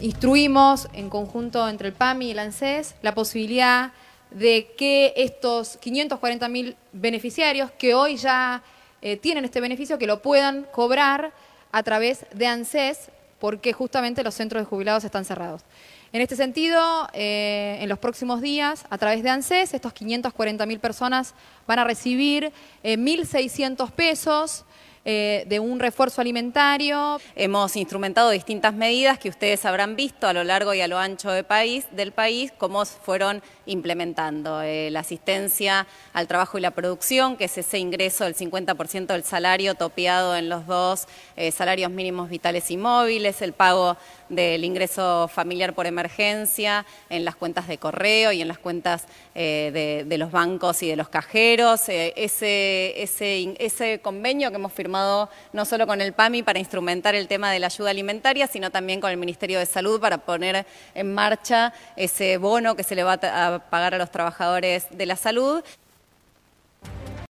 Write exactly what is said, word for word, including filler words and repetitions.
instruimos en conjunto entre el PAMI y el ANSES la posibilidad de que estos quinientos cuarenta mil beneficiarios que hoy ya eh, tienen este beneficio, que lo puedan cobrar a través de ANSES, porque justamente los centros de jubilados están cerrados. En este sentido, eh, en los próximos días, a través de ANSES, estos quinientas cuarenta mil personas van a recibir eh, mil seiscientos pesos eh, de un refuerzo alimentario. Hemos instrumentado distintas medidas que ustedes habrán visto a lo largo y a lo ancho de país, del país, cómo fueron implementando. Eh, la asistencia al trabajo y la producción, que es ese ingreso del cincuenta por ciento del salario topeado en los dos eh, salarios mínimos vitales y móviles, el pago del ingreso familiar por emergencia en las cuentas de correo y en las cuentas eh, de, de los bancos y de los cajeros, eh, ese, ese, ese convenio que hemos firmado no solo con el PAMI para instrumentar el tema de la ayuda alimentaria, sino también con el Ministerio de Salud para poner en marcha ese bono que se le va a pagar a los trabajadores de la salud.